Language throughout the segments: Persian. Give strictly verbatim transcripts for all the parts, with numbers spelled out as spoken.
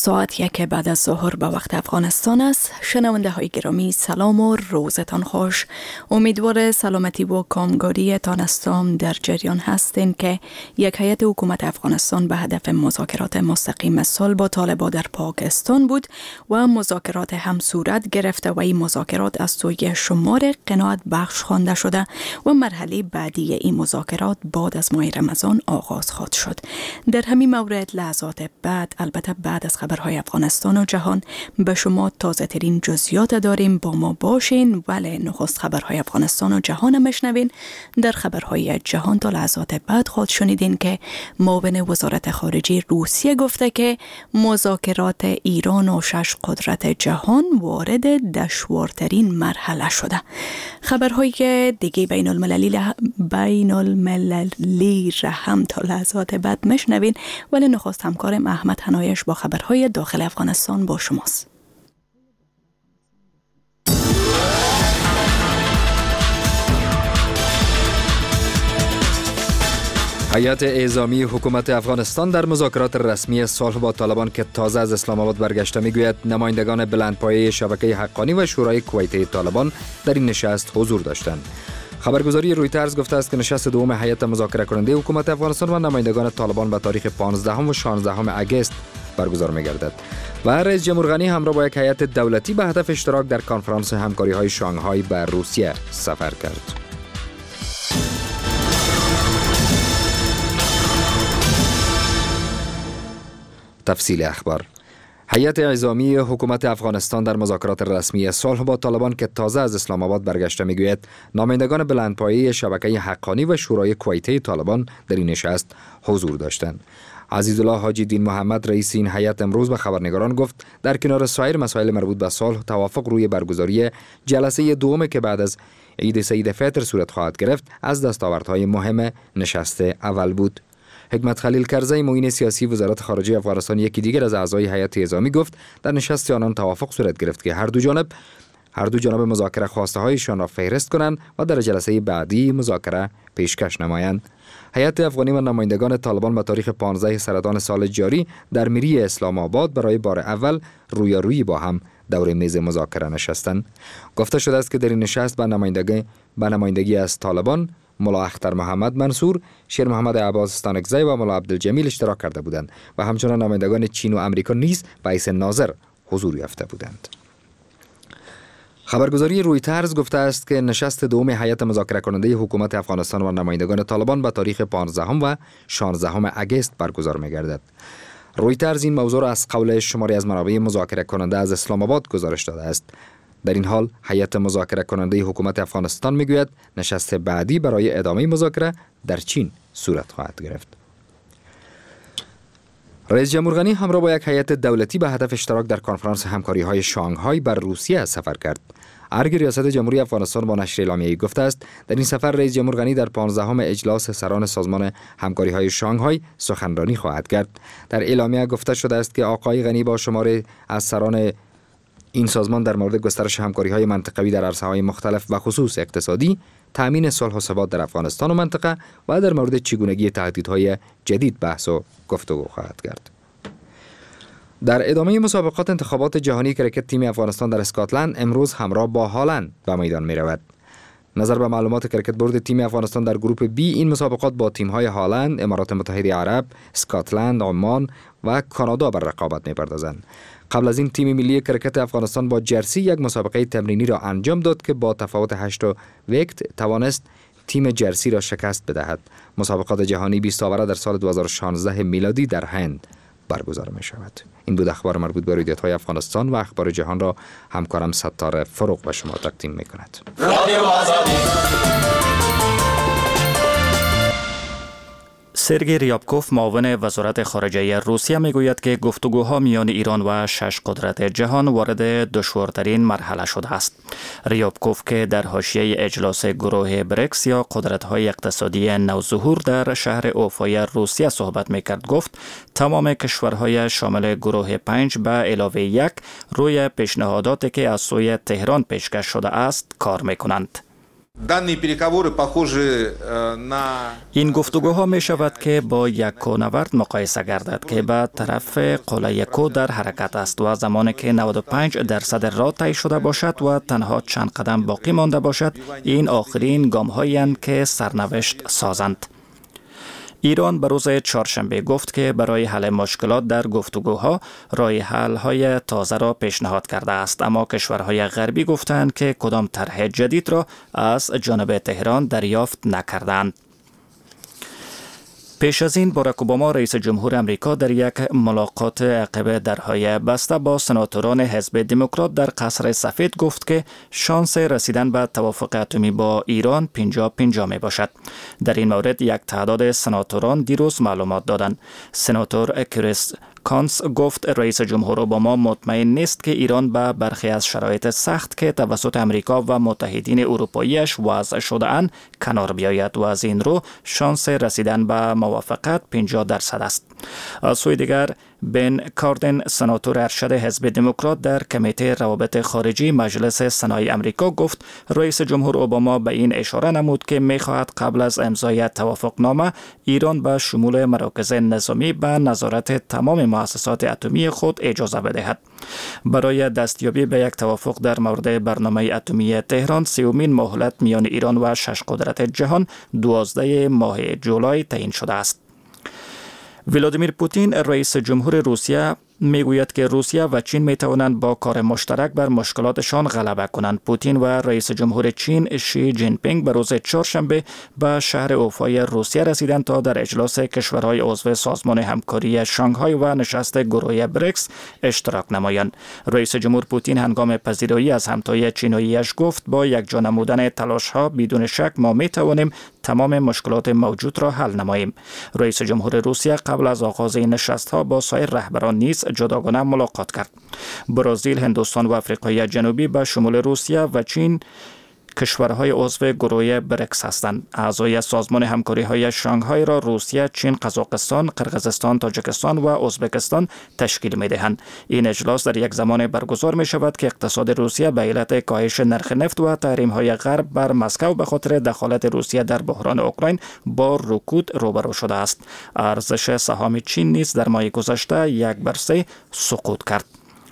ساعت یک بعد از ظهر به وقت افغانستان است. شنونده های گرامی سلام و روزتان خوش. امیدوار سلامتی و کامگاری تان هستم. در جریان هستین که یک هیئت حکومت افغانستان به هدف مذاکرات مستقیم صلح با طالبان در پاکستان بود و مذاکرات هم صورت گرفته و این مذاکرات از سوی شمار قناعت بخش خوانده شده و مرحله بعدی این مذاکرات بعد از ماه رمضان آغاز خواهد شد. در همین مورد لحظات بعد، البته بعد از خبرهای افغانستان و جهان، به شما تازه ترین جزئیات داریم. با ما باشین. ولی نخست خبرهای افغانستان و جهان هم بشنوین. در خبرهای جهان تا لحظات بعد خود شنیدین که معاون وزارت خارجه روسیه گفته که مذاکرات ایران و شش قدرت جهان وارد دشوارترین مرحله شده. خبرهای دیگه بین المللی بین المللی را هم تا لحظات بعد مشنوین. ولی نخست همکارم احمد حنایش با خبرهای داخل افغانستان با شماست. هیئت اعزامی حکومت افغانستان در مذاکرات رسمی صلح با طالبان که تازه از اسلام آباد برگشته میگوید نمایندگان بلندپایه شبکه حقانی و شورای کویتی طالبان در این نشست حضور داشتند. خبرگزاری رویترز گفته است که نشست دوم هیئت مذاکره کننده حکومت افغانستان و نمایندگان طالبان به تاریخ پانزدهم و شانزدهم اگست برگزار می‌گردد و رئیس جمهور غنی همراه با یک هیئت دولتی به هدف اشتراک در کنفرانس همکاری‌های شانگهای به روسیه سفر کرد. تفصیل اخبار. هیئت اعزامی حکومت افغانستان در مذاکرات رسمی صلح با طالبان که تازه از اسلام آباد برگشته میگوید نمایندگان بلندپایه شبکه حقانی و شورای کویتی طالبان در این نشست حضور داشتند. عزیزالله حاجی دین محمد رئیس این هیئت امروز به خبرنگاران گفت در کنار سایر مسائل مربوط به صلح توافق روی برگزاری جلسه دوم که بعد از عید سعید فطر صورت خواهد گرفت از دستاوردهای مهم نشست اول بود. حکمت خلیل کرزی معین سیاسی وزارت خارجه افغانستان یکی دیگر از اعضای هیئت اعزامی گفت در نشست آنان توافق صورت گرفت که هر دو جانب هر دو جانب مذاکره خواسته هایشان را فهرست کنند و در جلسه بعدی مذاکره پیشکش نمایند. هیئت افغانی و نمایندگان طالبان به تاریخ پانزدهم سرطان سال جاری در میری اسلام آباد برای بار اول رویارویی با هم دور میز مذاکره نشستند. گفته شده است که در این نشست به نمایندگی به نمایندگی از طالبان ملا اختر محمد منصور، شیر محمد عباس استانکزی و ملا عبدالجمیل اشتراک کرده بودند و همچنان نمایندگان چین و امریکا نیز به حیث ناظر حضور یافته بودند. خبرگزاری رویترز گفته است که نشست دوم هیئت مذاکره کننده حکومت افغانستان و نمایندگان طالبان به تاریخ پانزدهم و شانزدهم اگست برگزار می‌گردد. رویترز این موضوع را از قول شماری از منابع مذاکره کننده از اسلام آباد گزارش داده است. در این حال هیئت مذاکره کننده حکومت افغانستان میگوید نشست بعدی برای ادامه مذاکره در چین صورت خواهد گرفت. رئیس جمهور غنی همراه با یک هیئت دولتی به هدف اشتراک در کنفرانس همکاری‌های شانگهای بر روسیه سفر کرد. ارگ ریاست جمهوری افغانستان با نشر اعلامیه‌ای گفته است در این سفر رئیس جمهور غنی در پانزدهم اجلاس سران سازمان همکاری‌های شانگهای سخنرانی خواهد کرد. در اعلامیه گفته شده است که آقای غنی با شماری از سران این سازمان در مورد گسترش همکاری‌های منطقوی در عرصه‌های مختلف و خصوص اقتصادی، تأمین صلح و ثبات در افغانستان و منطقه و در مورد چگونگی تهدیدهای جدید بحث و گفتگو خواهد کرد. در ادامه مسابقات انتخابات جهانی کرکت تیم افغانستان در اسکاتلند امروز همراه با هالند به میدان می‌رود. نظر به معلومات کرکت بورد تیم افغانستان در گروه بی این مسابقات با تیم‌های هالند، امارات متحده عرب، اسکاتلند، عمان و کانادا بر رقابت می‌پردازند. قبل از این تیم ملی کرکت افغانستان با جرسی یک مسابقه تمرینی را انجام داد که با تفاوت هشت ویکت توانست تیم جرسی را شکست بدهد. مسابقات جهانی بیست آوره در سال دو هزار و شانزده میلادی در هند برگزار می شود. این بود اخبار مربوط به رویدادهای افغانستان و اخبار جهان را همکارم ستاره فروغ به شما تقدیم می کند. سرگئی ریابکوف معاون وزارت خارجه روسیه میگوید که گفتگوها میان ایران و شش قدرت جهان وارد دشوارترین مرحله شده است. ریابکوف که در حاشیه اجلاس گروه بریکس یا قدرت‌های اقتصادی نوظهور در شهر اوفای روسیه صحبت میکرد گفت تمام کشورهای شامل گروه پنج به علاوه یک روی پیشنهاداتی که از سوی تهران پیشکش شده است کار میکنند. این گفتگوها می شود که با یک کوهنورد مقایسه گردد که به طرف قله کو در حرکت است و زمانی که نود و پنج درصد راه طی شده باشد و تنها چند قدم باقی مانده باشد، این آخرین گام هایی اند که سرنوشت سازند. ایران به روز چهارشنبه گفت که برای حل مشکلات در گفتگوها راه حل های تازه را پیشنهاد کرده است، اما کشورهای غربی گفتند که کدام طرح جدید را از جانب تهران دریافت نکردند. پیش از این باراک اوباما رئیس جمهور امریکا در یک ملاقات عقب درهای بسته با سناتوران حزب دموکرات در قصر سفید گفت که شانس رسیدن به توافق اتمی با ایران پنجاه پنجاه می باشد. در این مورد یک تعداد سناتوران دیروز معلومات دادند. سناتور کریس کانس گفت رئیس جمهور اوباما مطمئن نیست که ایران به برخی از شرایط سخت که توسط امریکا و متحدین اروپاییش وضع شده اند کنار بیاید و از این رو شانس رسیدن به موافقت پنجاه درصد است. از سوی دیگر بن کاردن سناتور ارشد حزب دموکرات در کمیته روابط خارجی مجلس سنای امریکا گفت رئیس جمهور اوباما به این اشاره نمود که می‌خواهد قبل از امضای توافقنامه ایران به شمول مراکز نظامی به نظارت تمام مؤسسات اتمی خود اجازه بدهد. برای دستیابی به یک توافق در مورد برنامه اتمی تهران، سومین مهلت میان ایران و شش قدرت جهان دوازده ماه جولای تعیین شده است. ولادیمیر پوتین رئیس جمهور روسیه میگوید که روسیه و چین می توانند با کار مشترک بر مشکلاتشان غلبه کنند. پوتین و رئیس جمهور چین شی جین پینگ به روز چهارشنبه به شهر اوفای روسیه رسیدند تا در اجلاس کشورهای عضو سازمان همکاری شانگهای و نشست گروه بریکس اشتراک نمایند. رئیس جمهور پوتین هنگام پذیرایی از همتای چیناییش گفت با یکجا نمودن تلاش‌ها بدون شک ما می توانیم تمام مشکلات موجود را حل نماییم. رئیس جمهور روسیه قبل از آغاز این نشست‌ها با سایر رهبران نیز جداگانه ملاقات کرد. برزیل، هندوستان و آفریقای جنوبی به شمول روسیه و چین کشورهای عضو گروه بریکس هستند. اعضای سازمان همکاری های شانگهای را روسیه، چین، قزاقستان، قرقیزستان، تاجیکستان و ازبکستان تشکیل می دهند. این اجلاس در یک زمان برگزار می شود که اقتصاد روسیه به علت کاهش نرخ نفت و تحریم های غرب بر مسکو به خاطر دخالت روسیه در بحران اوکراین با رکود روبرو شده است. ارزش سهام چین نیز در ماه گذشته یک بر سه سقوط کرد.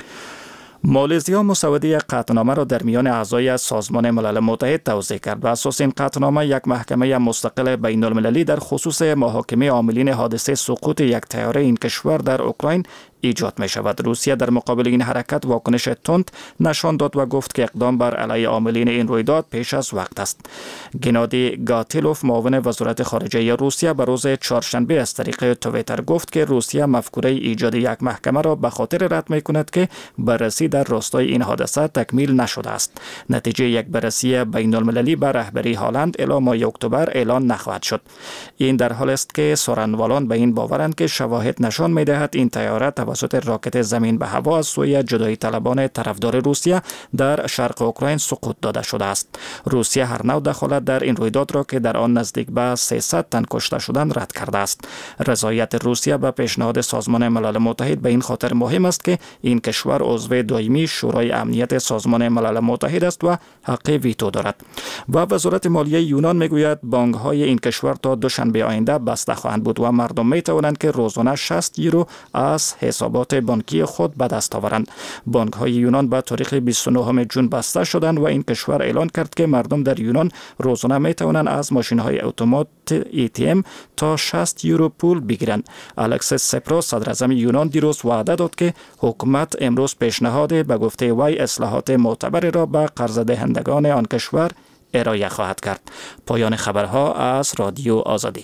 مالزیا مسوده قطعنامه را در میان اعضای سازمان ملل متحد توضیح کرد. بر اساس این قطعنامه یک محکمه مستقل بین المللی در خصوص محاکمه عاملین حادثه سقوط یک طیاره این کشور در اوکراین ایجاد می شود. روسیه در مقابل این حرکت واکنش تند نشان داد و گفت که اقدام بر علیه عاملین این رویداد پیش از وقت است. گنادی گاتیلوف معاون وزارت خارجه روسیه به روز چهارشنبه از طریق توییتر گفت که روسیه مفکوره ایجاد یک محکمه را به خاطر رد می کند که بررسی در راستای این حادثه تکمیل نشده است. نتیجه یک بررسی بین المللی به رهبری هالند الی ماه اکتبر اعلان نخواهد شد. این در حال است که سخنوران به این باورند که شواهد نشان می دهد این طیاره توسط راکت زمین به هوا از سوی جدایی طلبان طرفدار روسیه در شرق اوکراین سقوط داده شده است. روسیه هر نوع دخالت در این رویداد را که در آن نزدیک به سیصد تن کشته شدند رد کرده است. رضایت روسیه به پیشنهاد سازمان ملل متحد به این خاطر مهم است که این کشور عضو دائمی شورای امنیت سازمان ملل متحد است و حق ویتو دارد. و وزارت مالیه یونان میگوید بانک‌های این کشور تا دوشنبه آینده بسته خواهند بود و مردم می توانند که روزانه شصت یورو از حسابات بانکی خود به دست آورند. بانک‌های یونان به تاریخ بیست و نهم ژوئن بسته شدند و این کشور اعلان کرد که مردم در یونان روزانه می توانند از ماشین‌های اتومات ای تی ام تا شصت یورو پول بگیرند. الکس سپراس صدر اعظم یونان دیروز وعده داد که حکومت امروز پیشنهاد به گفته وی اصلاحات معتبری را به قرض دهندگان آن کشور ارائه خواهد کرد. پایان خبرها از رادیو آزادی.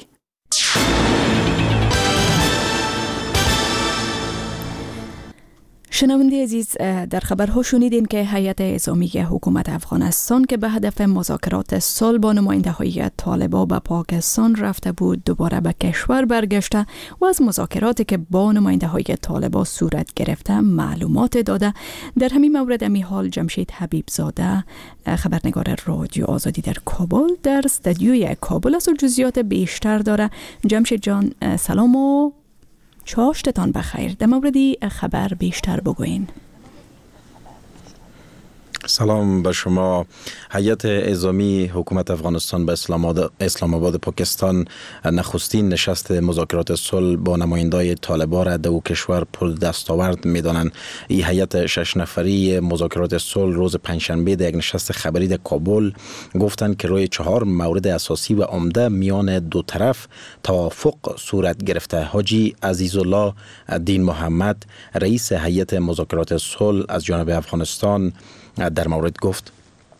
شنونده عزیز، در خبرها شنیدین که هیئت نظامی حکومت افغانستان که به هدف مذاکرات صلح با نماینده‌های طالبان به پاکستان رفته بود دوباره به کشور برگشته و از مذاکراتی که با نماینده‌های طالبان صورت گرفته معلومات داده. در همین مورد امی حال جمشید حبیبزاده خبرنگار رادیو آزادی در کابل در استودیوی کابل از جزئیات بیشتر داره. جمشید جان سلام و چاشتتان بخیر. در موردی خبر بیشتر بگوین. سلام به شما. هیئت اعزامی حکومت افغانستان به اسلام آباد پاکستان نخستین نشست مذاکرات صلح با نمایندای طالبان را دو کشور پر دستاورد می‌دانند. این هیئت شش نفری مذاکرات صلح روز پنجشنبه در یک نشست خبری در کابل گفتند که روی چهار مورد اساسی و عمده میان دو طرف توافق صورت گرفته. حاجی عزیزالله دین محمد رئیس هیئت مذاکرات صلح از جانب افغانستان در مورد گفت: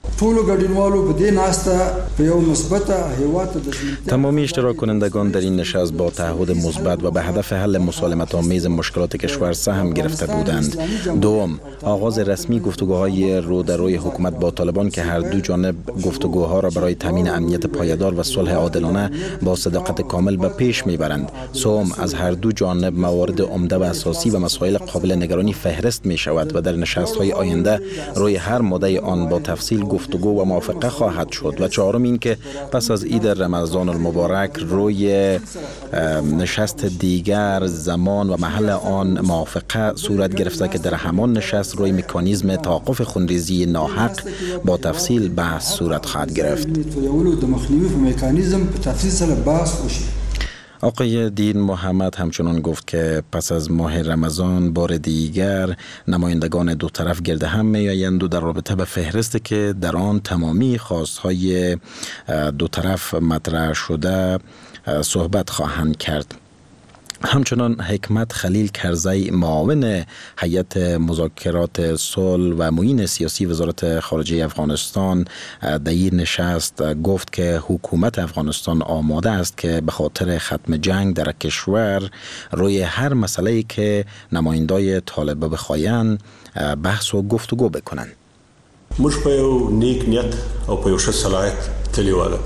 تمامی اشتراک کنندگان در این نشست با تعهد مثبت و به هدف حل مسالمت آمیز مشکلات کشور سهم گرفته بودند. دوم، آغاز رسمی گفتگوهای رو در روی حکومت با طالبان که هر دو جانب گفتگوها را برای تامین امنیت پایدار و صلح عادلانه با صداقت کامل به پیش میبرند. سوم، از هر دو جانب موارد عمده و اساسی و مسائل قابل نگرانی فهرست می شود و در نشست‌های آینده روی هر ماده آن با تفصیل گفتگو و موافقه خواهد شد. و چهارم این که پس از عید رمضان المبارک روی نشست دیگر زمان و محل آن موافقه صورت گرفته که در همان نشست روی مکانیزم توقف خونریزی ناحق با تفصیل بحث صورت خواهد گرفت. آقای دین محمد همچنان گفت که پس از ماه رمضان بار دیگر نمایندگان دو طرف گرد هم می‌آیند و در رابطه به فهرستی که در آن تمامی خواستهای دو طرف مطرح شده صحبت خواهند کرد. همچنان حکمت خلیل کرزی معاون هیئت مذاکرات صلح و معین سیاسی وزارت خارجه افغانستان در این نشست گفت که حکومت افغانستان آماده است که به خاطر ختم جنگ در کشور روی هر مسئله‌ای که نمایندای طالبان بخواین بحث و گفتگو بکنند. موږ په یو نیک نیت او په یو ښه صلاحیت تللی والد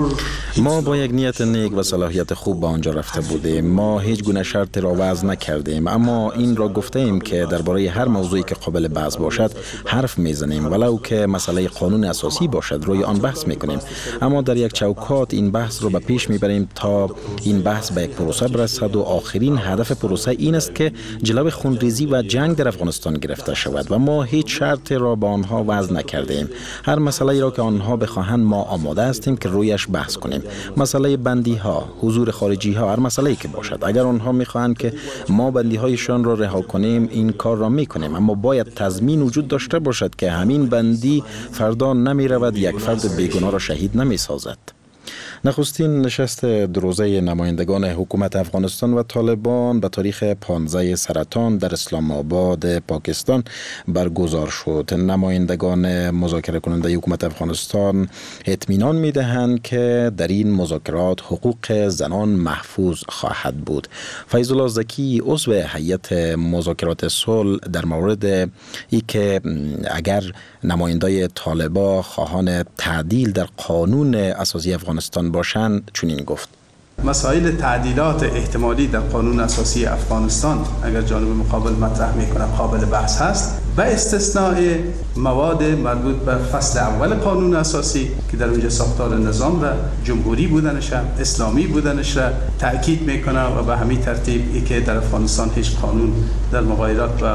ما با یک نیت نیک و صلاحیت خوب به آنجا رفته بودیم. ما هیچ گونه شرط را وضع نکردیم، اما این را گفته ایم که درباره هر موضوعی که قابل بحث باشد حرف میزنیم، ولو که مسئله قانون اساسی باشد روی آن بحث میکنیم. اما در یک چوکات این بحث را به پیش میبریم تا این بحث به یک پروسه برسد و آخرین هدف پروسه این است که جلوی خونریزی و جنگ در افغانستان گرفته شود و ما هیچ شرطی را با آنها وضع نکردیم. هر مسئله را که آنها بخواهند ما آماده هستیم که رویش بحث کنیم. مسئله بندی ها، حضور خارجی ها، هر مسئله‌ای که باشد، اگر آنها میخواهند که ما بندی هایشان را رها کنیم این کار را میکنیم، اما باید تضمین وجود داشته باشد که همین بندی فردا نمیرود یک فرد بیگناه را شهید نمیسازد. نخستین نشست دو روزه نمایندگان حکومت افغانستان و طالبان به تاریخ پانزده سرطان در اسلام آباد پاکستان برگزار شد. نمایندگان مذاکره کننده حکومت افغانستان اطمینان می‌دهند که در این مذاکرات حقوق زنان محفوظ خواهد بود. فیض الله زکی عضو هیئت مذاکرات صلح در مورد ای که اگر نمایندای طالبان خواهان تعدیل در قانون اساسی افغانستان باشند چنین گفت: مسائل تعدیلات احتمالی در قانون اساسی افغانستان اگر جانب مقابل مطرح میکنه قابل بحث هست، به استثناء مواد مربوط به فصل اول قانون اساسی که در اونجا ساختار نظام و جمهوری بودنش اسلامی بودنش را تاکید میکنه و به همین ترتیب ای که در افغانستان هیچ قانون در مغایرات و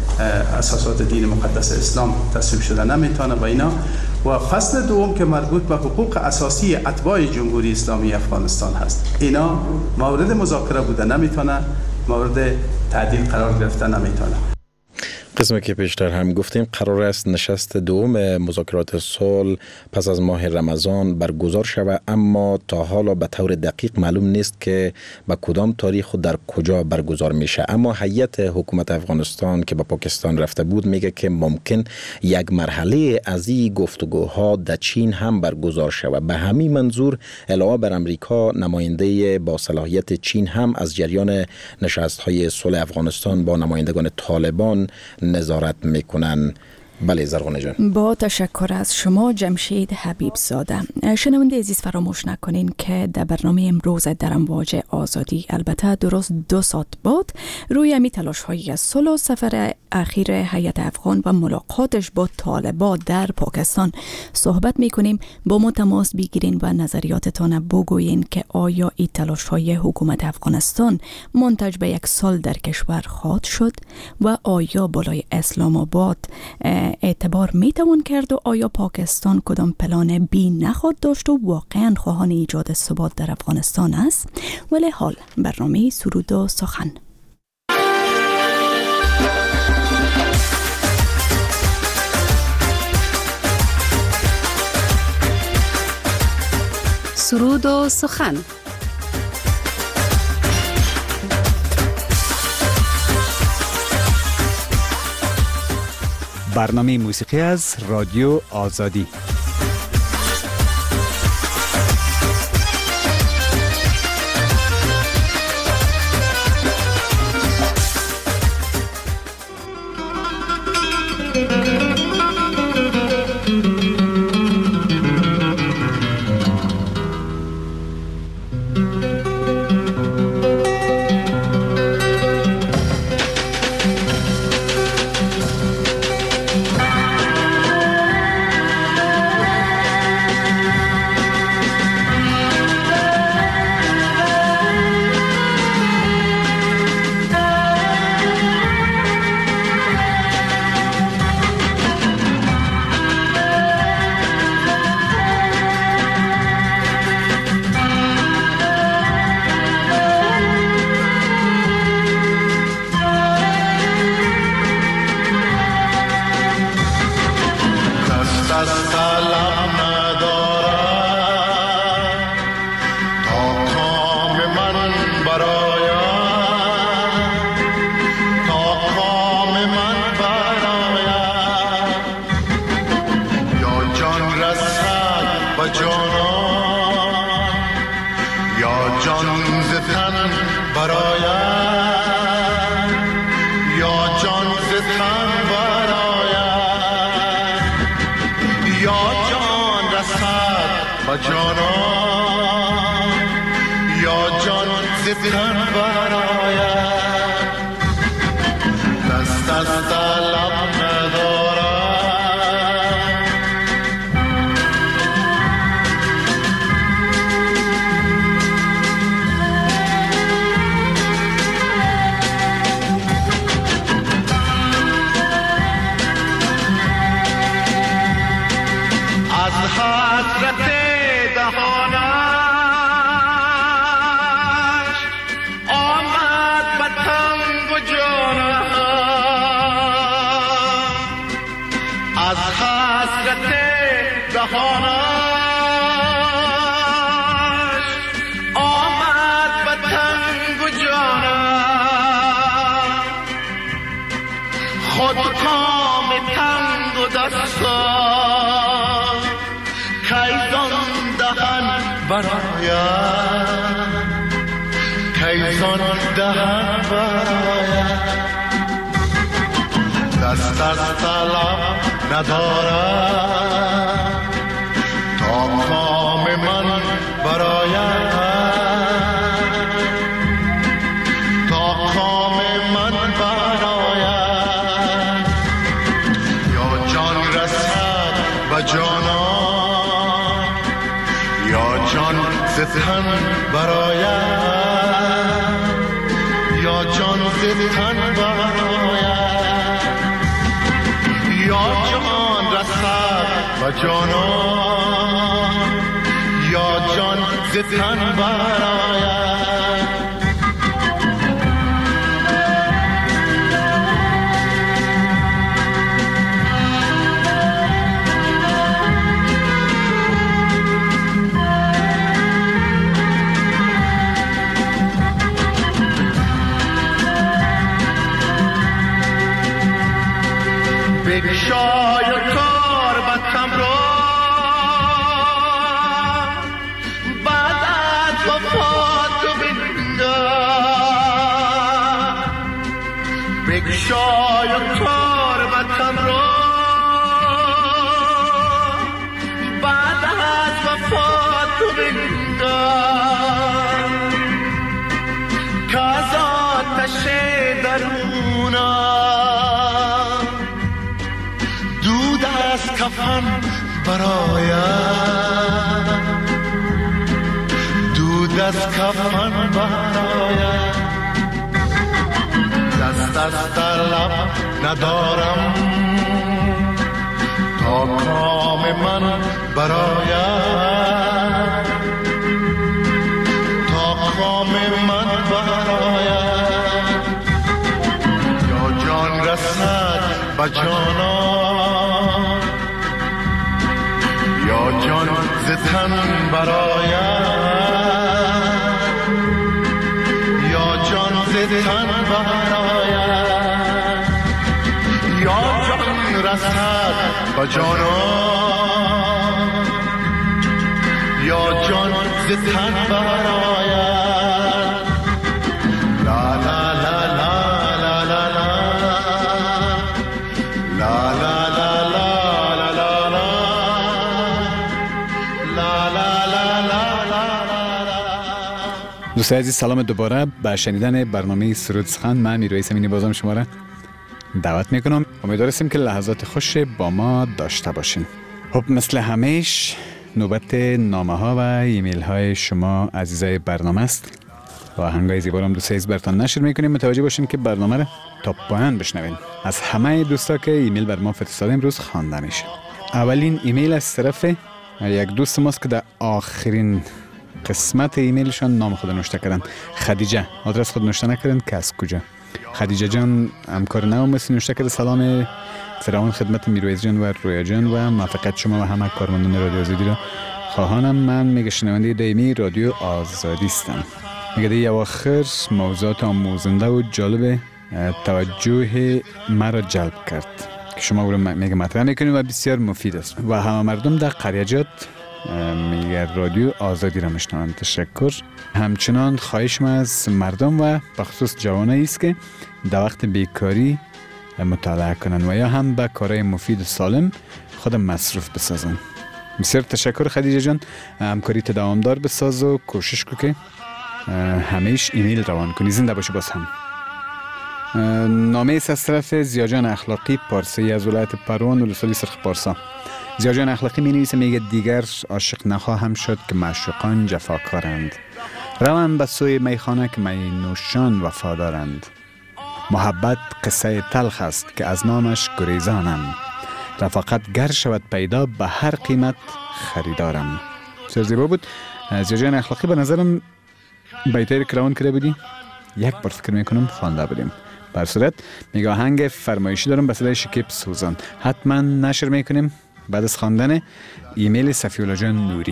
اساسات دین مقدس اسلام تصویب شده نمیتونه و اینا، و فصل دوم که مربوط به حقوق اساسی اتباع جمهوری اسلامی افغانستان هست، اینا مورد مذاکره بوده نمیتونه، مورد تعدیل قرار گرفته نمیتونه. قسمی که پیشتر هم گفتیم قرار است نشست دوم مذاکرات صلح پس از ماه رمضان برگزار شود، اما تا حالا به طور دقیق معلوم نیست که به کدام تاریخ و در کجا برگزار میشه. اما هیئت حکومت افغانستان که به پاکستان رفته بود میگه که ممکن یک مرحله از این گفتگوها در چین هم برگزار شود. به همین منظور علاوه بر امریکا نماینده با صلاحیت چین هم از جریان نشست‌های صلح افغانستان با نمایندگان طالبان نظارت میکنن. بله زرغونه جان. با تشکر از شما جمشید حبیب زاده. شنونده عزیز فراموش نکنین که در برنامه امروز در امواج آزادی البته درست دو ساعت بعد روی امی تلاش های صلح و سفر اخیر هیئت افغان و ملاقاتش با طالبان در پاکستان صحبت میکنیم. با ما تماس بگیرین و نظریاتتان بگوین که آیا این تلاش های حکومت افغانستان منتج به یک سال در کشور خواهد شد و آیا بالای اسلام آباد اعتبار می توان کرد و آیا پاکستان کدام پلان بی نخود داشت و واقعا خواهان ایجاد ثبات در افغانستان است؟ ولی حال برنامه سرود و سخن. سرود و سخن. برنامه موسیقی از رادیو آزادی. ندارم من برآید، تا کام من برآید، یا جان رسد به جانان، یا جان ز تن برآید، یا جان ز تن برآید، یا جان رسد به جانان، یا جان ز تن برآید. لا لا لا لا لا لا لا لا دوستان عزیز سلام دوباره به شنیدن برنامه سرود سخن. من میرویس امینی بازم شما را دعوت میکنم. امیدوارم که لحظات خوش با ما داشته باشین. خب مثل همیش نوبت نامه ها و ایمیل های شما عزیزای برنامه است و آهنگای زیبا رو دوستان عزیز براتون نشر میکنیم. متوجه باشین که برنامه را تا پایان بشنوین. از همه دوستا که ایمیل بر ما فرستاده امروز خوانده میشه. اولین ایمیل از طرف یک دوست ماست که در آخرین قسمت ایمیلشان نام خود نوشته کردن. خدیجه. آدرس خود نوشته نکردن که از کجا. خدیجه جان همکار نو مثل نوشته کرده سلام فراوان خدمت میرویز جان و رویا جان و موفقیت شما و همه کارمندان رادیو آزادی را خواهانم. من میگه شنونده دائمی رادیو آزادی هستم. میگه دی اواخر موضوعات آموزنده و جالب توجه مرا جلب کرد که شما او را میگه مطرح میکنید و بسیار مفید است و همه مردم در قریجات میگه رادیو آزادی را میشنوند. تشکر. همچنان خواهش ما از مردم و بخصوص جوانایی است که در وقت بیکاری مطالعه کنند و یا هم به کارهای مفید و سالم خود مصروف بسازند. بسیار تشکر خدیجه جان. همکاری دوامدار بساز و کوشش کن که همیش ایمیل روان کنی. زنده باشی. باز هم نامه است از طرف زیاجان اخلاقی پارسی از ولایت پروان ولسوالی سرخ پارسا. زیاجان اخلاقی می نویسه میگه دیگر عاشق نخواهم شد که معشوقان جفاکارند. روم به سوی میخانه که می نوشان وفادارند. محبت قصه تلخ است که از نامش گریزانم. رفاقت گر شود پیدا به هر قیمت خریدارم. بسیار زیبا بود. زیاجان اخلاقی به نظرم بیتایی که روان کرده بودی یک بار فکر میکنم خوانده بودیم. بر صورت میگه آهنگ فرمایشی دارم به صدای شکیب سوزان. حتما نشر میکنیم بعد از خواندن ایمیل صفیولا جان نوری.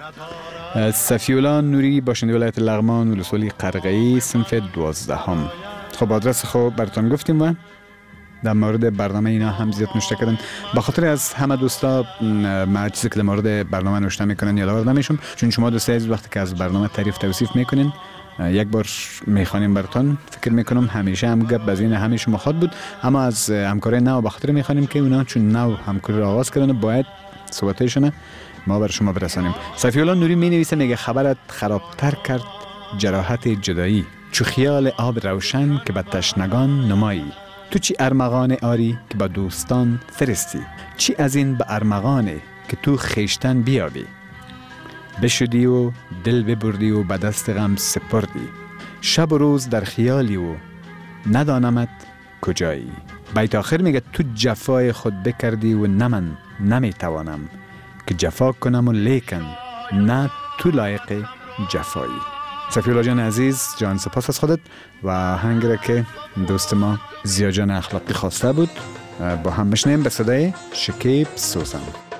صفیولا نوری باشنده ولایت لغمان ولسوالی قرقه‌ای صنف دوازدهم. خب آدرس خب براتون گفتیم و در مورد برنامه اینا هم زیاد نوشته کردن. با خاطر از همه دوستا ما چیزی که در مورد برنامه نوشته میکنن یادآور نمیشم، چون شما دوستای عزیز وقتی که از برنامه تعریف توصیف میکنین یک بار میخوانیم براتون. فکر میکنم همیشه هم گپ بزین همیشه مخاط بود، اما از همکارای نو به خاطر میخوانیم که اونا چون نو همکاری را آغاز کردن باید صحبتایشون ما بر شما برسانیم. صفی‌الله نوری می نویسه میگه خبرت خرابتر کرد جراحت جدایی، چو خیال آب روشن که به تشنگان نمایی. تو چی ارمغان آری که به دوستان فرستی، چی از این به ارمغانه که تو خیشتن بیابی. بشدی و دل ببردی و به دست غم سپردی، شب و روز در خیالی و ندانمت کجایی. بیت آخر میگه تو جفای خود بکردی و نه من نمیتوانم که جفا کنم و لیکن نه تو لایق جفایی. صفی‌الله جان عزیز جان سپاس از خودت و آهنگی را که دوست ما زیا جان اخلاقی خواسته بود با هم بشنیم به صدای شکیب سوزن.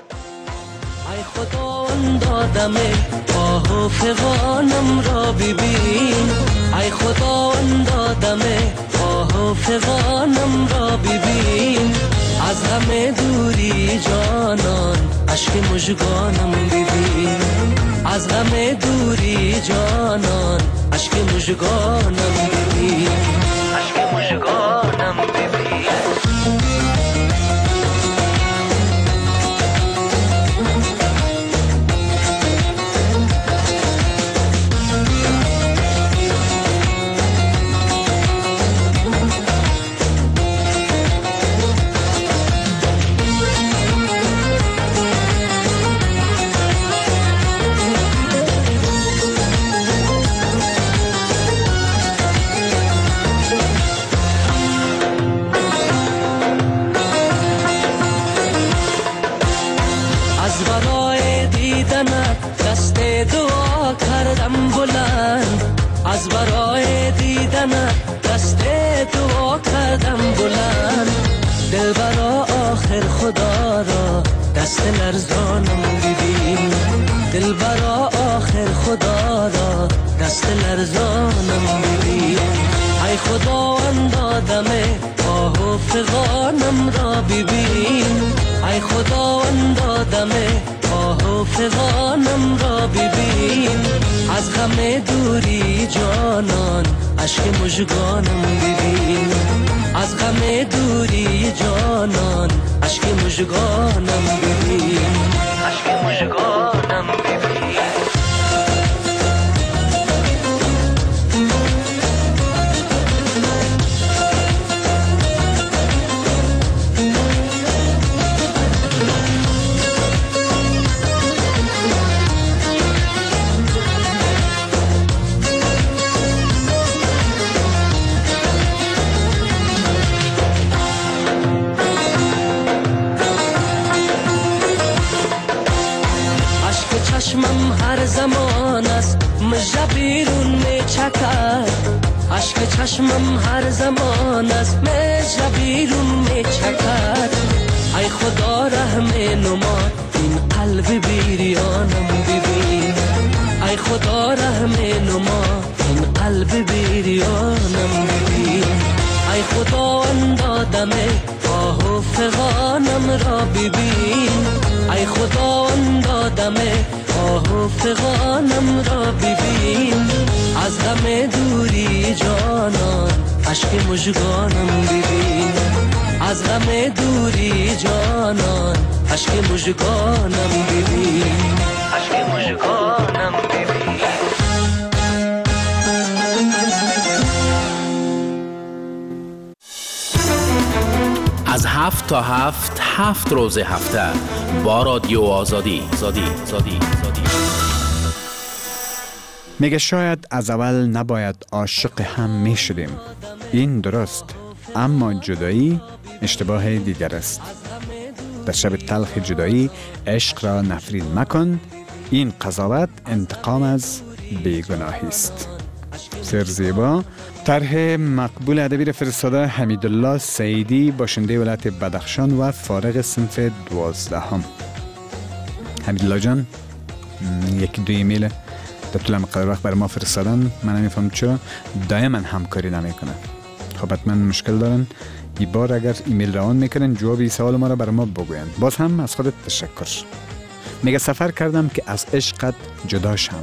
ای خداوند آدم آه و فغانم را ببین، ای خداوند آدم آه و فغانم را ببین. از همه دوری جانان عشق مژگانم ببین، از همه دوری جانان عشق مژگانم ببین، عشق مژگانم ببین. دلبرا آخر خدا را دست لرزانم ببین، دلبرا آخر خدا را دست لرزانم ببین. ای خداوند دم آه و فغانم را ببین، ای خداوند دم آه و فغانم را ببین. از غم دوری جانان اشک مژگانم ببین، از غم دوری جانان اشک مژگانم ببین، اشک مژگانم ببین. چشمم هر زمان است مژه بیرون می چکد، اشک چشمم هر زمان است مژه بیرون می چکد. ای خدا رحم نما این قلب بیریانم ببین، ای خدا رحم نما این قلب بیریانم ببین. ای خدا اندادم آه و فغانم را ببین، ای خدا اندادم آه و فغانم را ببین. از غم دوری جانان اشک مژگانم ببین، از غم دوری جانان اشک مژگانم ببین، اشک مژگانم ببین. از هفت تا هفت هفت روز هفته با رادیو آزادی زادی زادی زادی. میگه شاید از اول نباید عاشق هم میشدیم، این درست، اما جدایی اشتباه دیگر است. در شب تلخ جدایی عشق را نفرین مکن، این قضاوت انتقام از بیگناهی است. سرزیبا طرح مقبول ادبی فرستاده حمیدالله سعیدی، باشنده ولایت بدخشان و فارغ صنف دوازدهم. حمیدالله جان یکی دو ایمیل در طول مقدار وقت برای ما فرستادن، من نمیفهم چرا دائما همکاری نمیکنه. خب حتما مشکل دارن، این بار اگر ایمیل روان میکنن جواب این سوال ما را برای ما بگوین. باز هم از خودت تشکر. میگه سفر کردم که از عشقت جدا شم،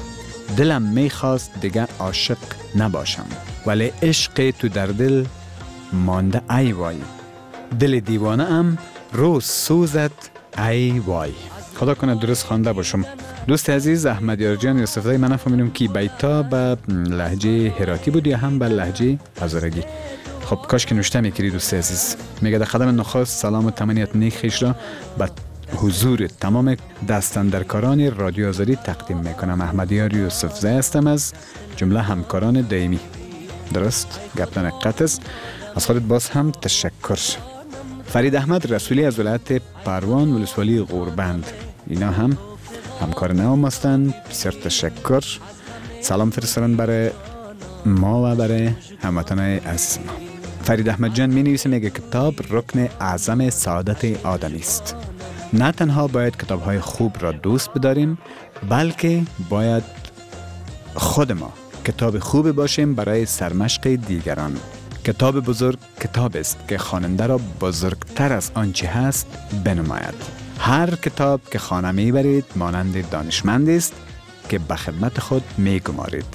دلم میخواست دیگه عاشق نباشم، ولی عشق تو در دل مانده ای وای، دل دیوانه ام روز سوزت ای وای. خدا کنه درست خوانده باشم. دوست عزیز احمدیار جان یوسفزای، من نفهمیدم که بیتا به لهجه هراتی بود یا هم به لهجه هزارگی. خب کاش که نوشته میکردی دوست عزیز. میگه در قدم نخست سلام و تمنیت نیک را به حضور تمام دستاندرکاران رادیو آزادی تقدیم میکنم. احمدیار یوسفزای هستم از جمله همکاران دائمی. درست گپتن قطع است. از خودت باز هم تشکر. فرید احمد رسولی از ولایت پروان ولسوالی غوربند، اینا هم همکار نام هستند. بسیار تشکر. سلام فرستادن برای ما و برای هموطنان عزیز ما. فرید احمد جان می نویسه، میگه کتاب رکن اعظم سعادت آدمی است. نه تنها باید کتاب‌های خوب را دوست بداریم، بلکه باید خود ما کتاب خوب باشیم برای سرمشق دیگران. کتاب بزرگ کتاب است که خواننده را بزرگتر از آنچه هست بنماید. هر کتاب که خانه میبرید مانند دانشمند است که به خدمت خود میگمارید.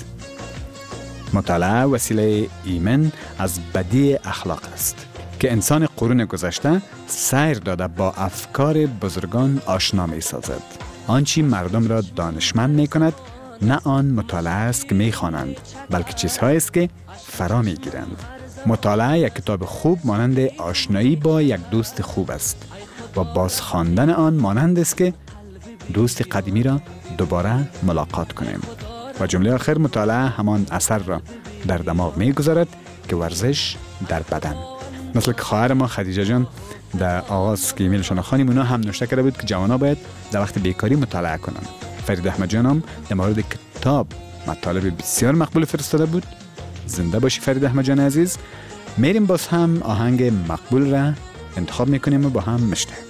مطالعه وسیله ایمن از بدی اخلاق است که انسان قرون گذشته سیر داده با افکار بزرگان آشنا می سازد. آنچه مردم را دانشمند می کند نه آن مطالعه است که می خوانند، بلکه چیزهایی است که فرا می گیرند. مطالعه یک کتاب خوب مانند آشنایی با یک دوست خوب است و باز خواندن آن مانند است که دوست قدیمی را دوباره ملاقات کنیم. و جمله آخر، مطالعه همان اثر را در دماغ می گذارد که ورزش در بدن. مثل که خواهر ما خدیجه جان در آغاز که ایمیلشان خوانیم، اونا هم نوشته کرده بود که جوانا باید در وقت بیکاری مطالعه کنن. فرید احمد جان هم در مورد کتاب مطالب بسیار مقبول فرستاده بود. زنده باشی فرید احمد جان عزیز. میریم باز هم آهنگ مقبول را انتخاب میکنیم و با هم میشنویم.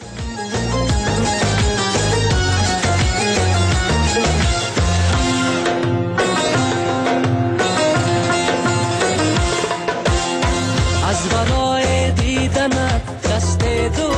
از برای دیدنت دست دو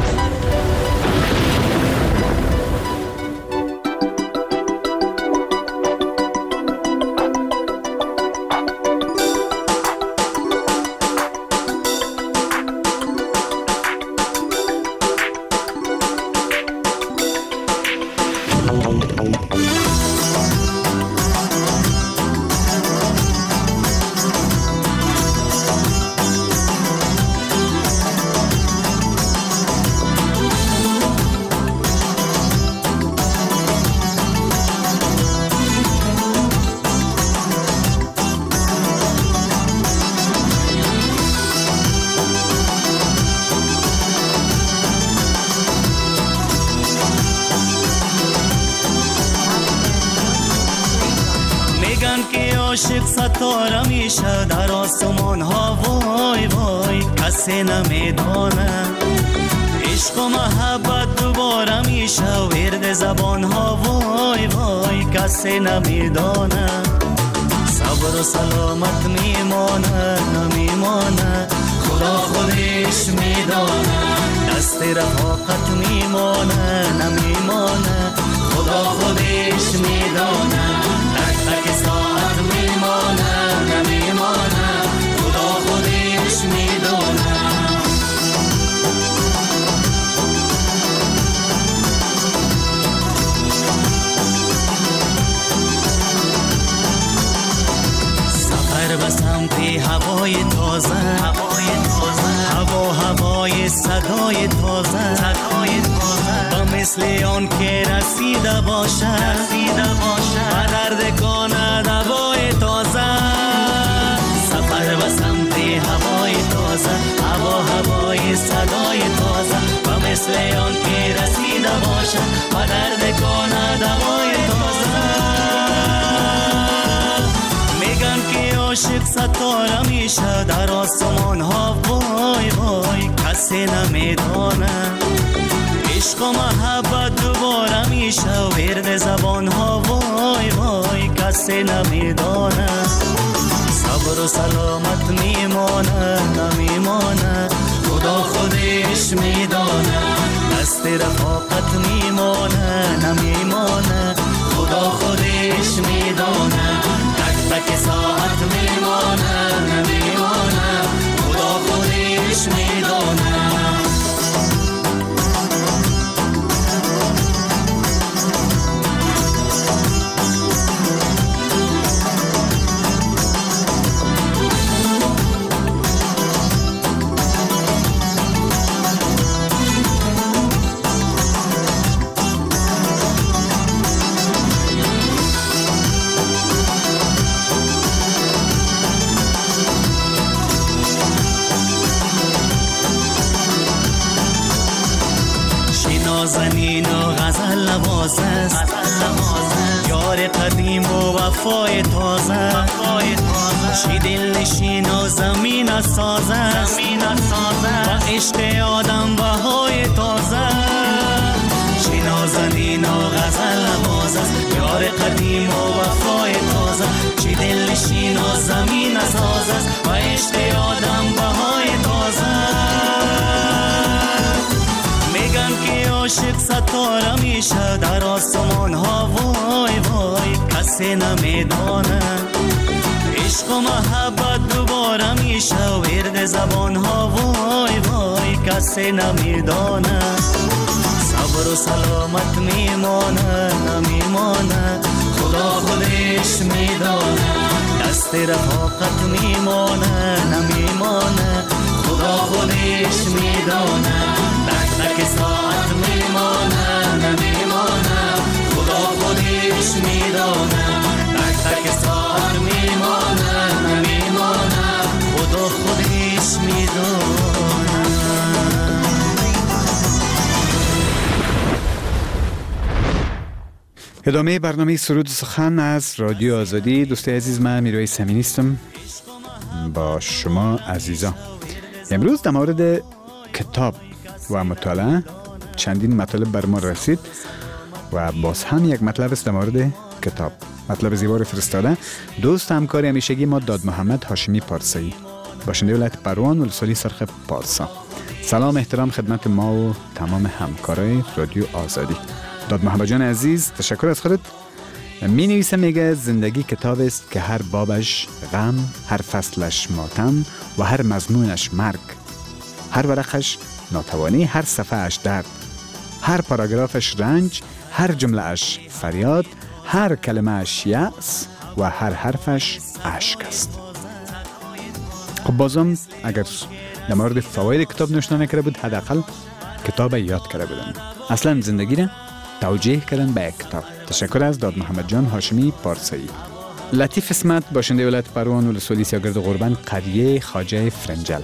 عاشق ستاره میشه در آسمان ها، وای وای کسی نمیدانه. عشق و محبت دوباره میشه ورد زبان ها، وای وای کسی نمیدانه. صبر و سلامت میمانه نمیمانه، خدا خودش میدانه. دست رفاقت میمانه نمیمانه، خدا خودش میدانه. تک تک ساعت میمانه نمیمانه، خدا خودش میدانه. سفر به سمت هوای تازه، هوای تازه، هوا هوای صدای تازه، صدای تازه. به مثل آن که رسیده باشه، رسیده باشه به درد کانه دوای تازه. سفر به سمت هوای تازه، هوا هوای صدای تازه. به مثل آن که رسیده باشه به درد کانه دوای تازه. میگن که عاشق ستاره میشه در آسمان ها، وای وای کسی نمیدانه. عشق و محبت دوباره میشه ورد زبان ها، وای وای کسی نمیدانه. صبر و سلامت میمانه نمیمانه، خدا خودش میدانه. دست رفاقت میمانه نمیمانه، خدا خودش میدانه. تک تک ساعت میمانه نمیمانه، خدا خودش میدانه. نازنین و غزل نواز است، یار قدیم و وفای تازه. چی دل نشین و زمین ساز است، و عشق آدم بهای تازه. چی نازنین و غزل نواز است، یار قدیم و وفای تازه. چی دل نشین و زمین ساز است، و عشق آدم بهای تازه. میگن که عاشق ستاره میشه در آسمان ها، وای وای کسی نمیدانه. عشق و محبت دوباره میشه ورد زبان ها، وای وای کسی نمیدانه. صبر و سلامت میمانه نمیمانه، خدا خودش میدانه. دست رفاقت میمانه نمیمانه، خدا خودش میدانه. تک تک ساعت میمانه نمیمانه، خدا خودش میدانه. تک تک ساعت میمانه نمیمانه، خدا خودش میدانه. ادامه برنامه سرود سخن از رادیو آزادی. دوستای عزیز، من میروی سمینی هستم با شما عزیزان. امروز در مورد کتاب و مطالعه چندین مطالب بر ما رسید و باز هم یک مطلب است در مورد کتاب. مطلب زیبا رو فرستاده دوست همکار همیشگی ما داد محمد هاشمی پارسایی، باشنده ولایت پروان ولسوالی سرخ پارسا. سلام احترام خدمت ما و تمام همکارای رادیو آزادی. داد محمد جان عزیز، تشکر از خودت. می نویسه، میگه زندگی کتاب است که هر بابش غم، هر فصلش ماتم و هر مضمونش مرگ، هر ورقش ناتوانی، هر صفحهش درد، هر پاراگرافش رنج، هر جملهش فریاد، هر کلمهش یأس و هر حرفش اشک است. خب بازم اگر در مورد فواید کتاب نوشته نکرده بود، حداقل کتاب یاد کرده بودن. اصلا زندگی را توجیه کردن به یک کتاب. تشکر از داد محمد جان هاشمی پارسایی. لطیف اسمت، باشنده ولایت پروان ولسوالی سیاگرد غربند قریه خواجه فرنجل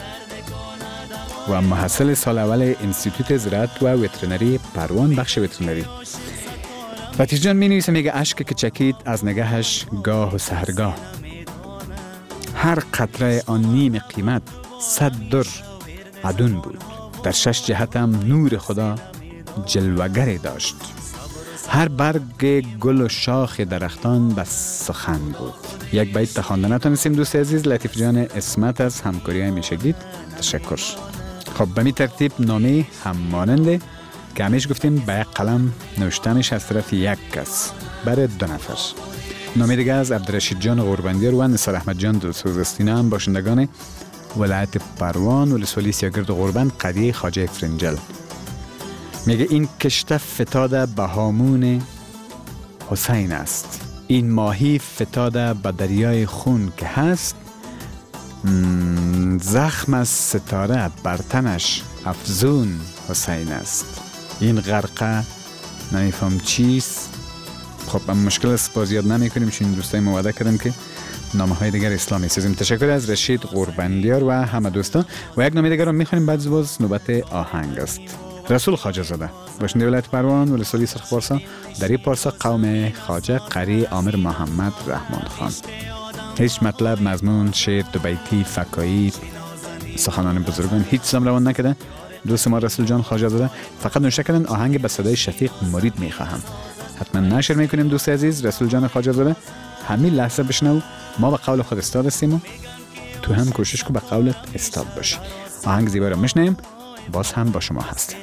و محصل سال اول انستیتوت زراعت و وترنری پروان بخش وترنری. لطیف جان می نویسه، میگه اشک که چکید از نگهش گاه و سحرگاه، هر قطره آن نیم قیمت صد در عدون بود، در شش جهتم نور خدا جلوگری داشت، هر برگ گل و شاخ درختان بس سخن بود. یک بیت خواندن نتونستیم دوست عزیز لطیف جان اسمت از همکاری همیشگیت. تشکر. خب به می ترتیب نامه هم ماننده که همیش گفتیم به یک قلم نوشتنش از طرف یک کس برای دو نفر. نامه دیگه از عبدالرشید جان غربندیار و نثار احمد جان دلسوزستینه هم باشندگان ولایت پروان ولسوالی سیاگرد غربند قریه خواجه فرنجل. میگه این کشته فتاده به هامون حسین است، این ماهی فتاده به دریای خون که هست، زخم از ستاره بر تنش افزون حسین است، این غرقه نمیفهم چیست. خب مشکل است، باز یاد نمی کنیم چون دوستای ما وعده کردم که نامه های دیگر اسلامی سازیم. تشکر از رشید غربندیار و همه دوستان. و یک نامه دیگر رو میخونیم، بعد باز نوبت آهنگ است. رسول خواجه زاده، باشنده ولایت پروان ولسوالی سرخ پارسا، دری پارسا قوم خواجه قری عامر محمد رحمان خان. هیچ مطلب، مضمون، شعر، دو بیتی، فکایی، سخنان بزرگان هیچ چیزم روان نکرده. دوست ما رسول جان خواجه زاده فقط نوشته کردن آهنگ به صدای شفیق مرید میخواهم. حتما نشر میکنیم دوست عزیز رسول جان خواجه زاده. همین لحظه بشنو، ما به قول خود استاد هستیم و تو هم کوشش کن به قولت استاد باشی. آهنگ زیبا رو میشنیم، باز هم با شما هستیم.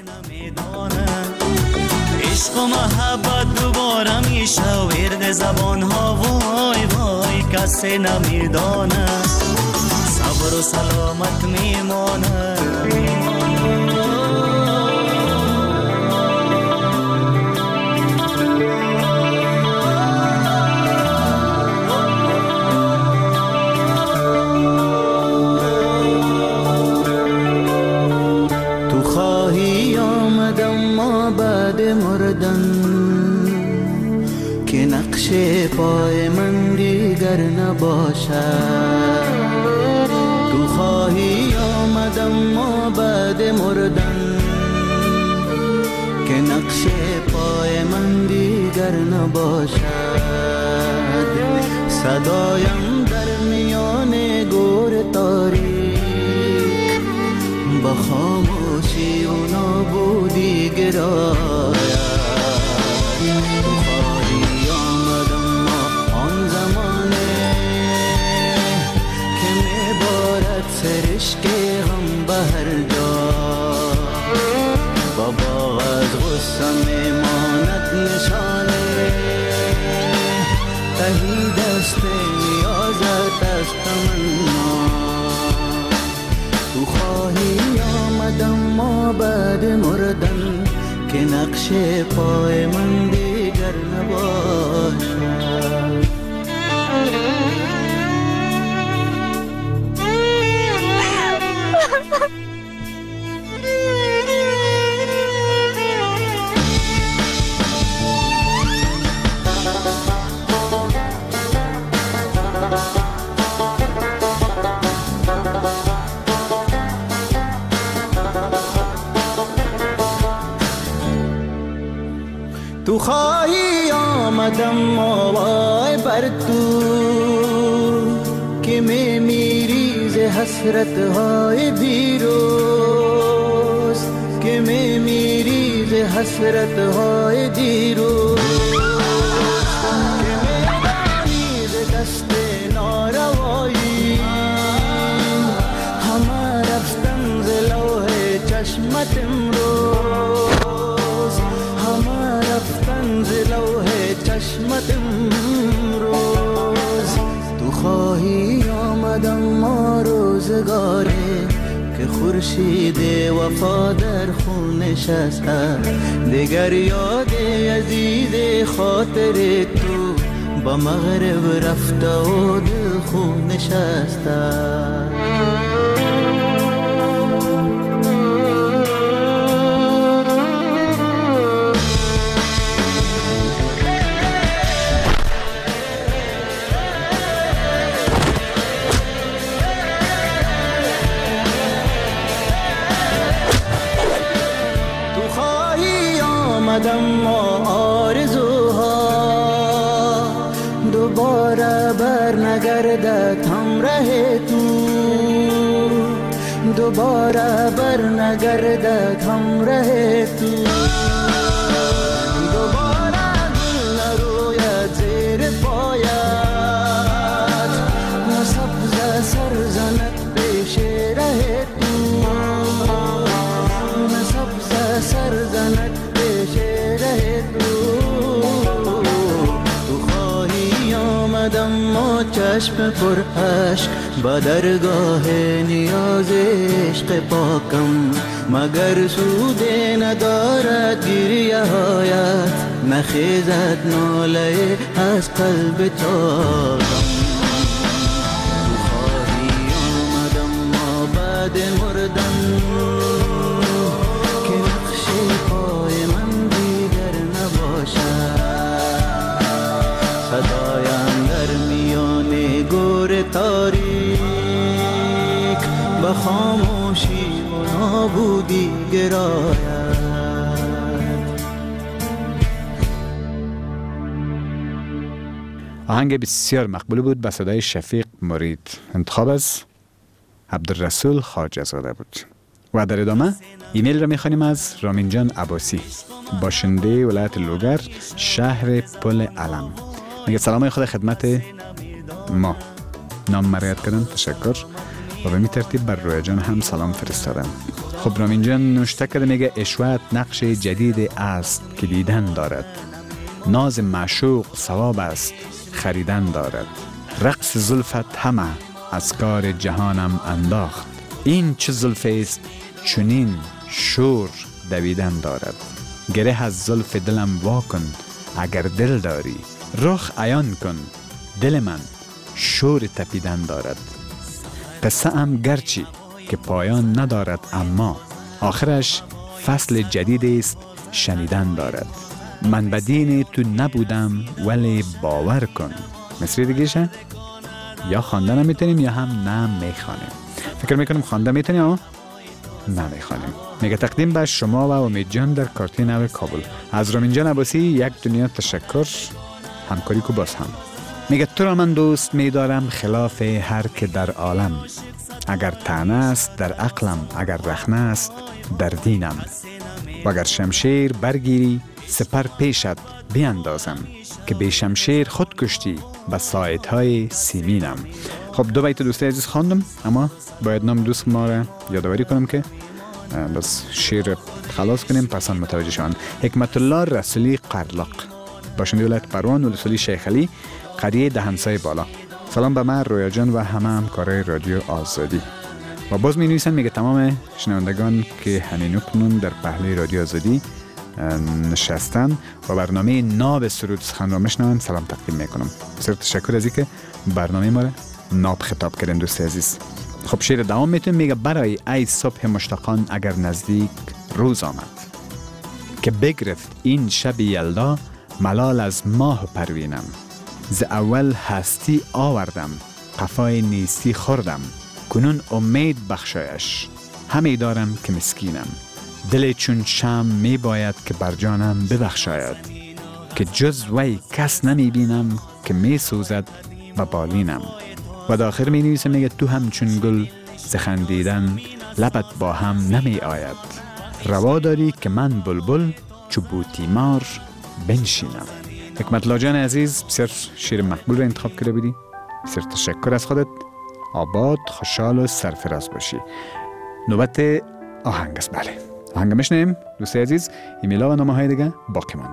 عشق و محبت دوباره میشه ورد زبان ها، وای وای کسی نمیدانه، صبر و سلامت میمانه. که نقش پای من دیگر نباشد، تو خواهی آمدم ما بعد مردن، که نقش پای من دیگر نباشد، صدایم در میان گور تاریک با خاموشی و نابودی گراید. تو خواهی آمدم ما آن زمانه که میبارد سرشک غم به هر جا، با باغ از غصه میماند نشانه، تهی دست نیازت از تمنا. تو خواهی آمدم ما بعد مردن، که نقش پای من دیگر نباشد. تو خواهی آمدم ما بر تو، که می میریز حسرت های بیرون، حسرت های دیروز که میدانی ز دست ناروایی همه رفتن ز لوح چشمت امروز همه رفتن ز لوح چشمت امروز تو خواهی آمدم ما روزگاره که خورشید وفا در خون نشسته دیگر یاد عزیز خاطر تو با مغرب رفته و دل خون نشسته اما آرزوها دوباره بر نگردد همراه تو دوباره بر نگردد همراه تو دوباره گل نروید زیر پایت نه سبز سر زند پیش ره تو نه سبز سر زند ما چشم پر عشق با درگاه نیاز عشق پاکم مگر سود ندارد گریه هایت نخیزد ناله از قلب تاکم تو خواهی آمدم ما بعد مردن که نقش پای من دیگر نباشد صدایم در میان گور تاریک به خاموشی و نابودی گراید آهنگ بسیار مقبول بود به صدای شفیق مرید انتخاب از عبدالرسول خواجه زاده بود و در ادامه ایمیل را میخوانیم از رامین جان عباسی باشنده ولایت لوگر شهر پل علم میگه سلام خدا خدمت ما نام مرایت کردن تشکر و به می ترتیب بر رویا جان هم سلام فرستادم خب رامین جان نوشته کرده میگه اشوت نقش جدید است که دیدن دارد ناز معشوق ثواب است خریدن دارد رقص زلفت همه از کار جهانم انداخت این چه زلف است چنین شور دویدن دارد گره از زلف دلم واکن اگر دل داری رخ عیان کن دل من شور تپیدن دارد قصه ام گرچی که پایان ندارد اما آخرش فصل جدید است شنیدن دارد من بدین تو نبودم ولی باور کن مصری دیگه یا خواندن هم میتونیم یا هم نه میخوانیم فکر میکنم خواندن میتونیم اما نه میخوانیم میگه تقدیم به شما و امید جان در کارتی نو کابل از رامین جان عباسی یک دنیا تشکر همکاری کو باز هم میگه تو را من دوست میدارم خلاف هر که در عالم اگر طعنه است در عقلم اگر رخنه است در دینم و اگر شمشیر برگیری سپر پیشت بیاندازم که به شمشیر خود کشتی به ساعتهای سیمینم خب دو بیت دوستی عزیز خواندم اما باید نام دوست ما را یادآوری کنم که بس شیر خلاص کنیم پسان متوجه شوند حکمت الله رسولی قرلاق باشنده ولایت پروان و رسولی شیخ علی قریه دهنسای بالا سلام به من رویا جان و همه همکارای رادیو آزادی و باز می نویسن میگه تمام شنوندگان که همین اکنون در پهلوی رادیو آزادی نشستن و برنامه ناب سرود سخن را میشنوند سلام تقدیم میکنم بسیار تشکر از اینکه برنامه ما را ناب خطاب کردن دوست عزیز خب شعر دوام میتون میگه برای ای صبح مشتاقان اگر نزدیک روز آمد که بگرفت این شب یلدا ملال از ماه پروینم ز اول هستی آوردم قفای نیستی خوردم کنون امید بخشایش همی دارم که مسکینم دل چون شم می باید که بر جانم ببخشاید که جز وی کس نمی بینم که می سوزد و بالینم و داخل می نویسه میگه تو همچون گل زخندیدن لبت با هم نمی آید روا داری که من بلبل چو بوتیمار بنشینم. حکمت الله جان عزیز، بسیار شعر مقبول را انتخاب کرده بودی. بسیار تشکر از خودت. آباد، خوشحال و سرفراز باشی. نوبت آهنگ است. بله، آهنگ میشنیم. دوست عزیز، ایمیلا و نامه های دیگه باقی مانده.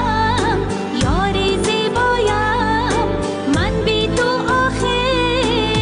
یاری زیبایم، من بی تو آخر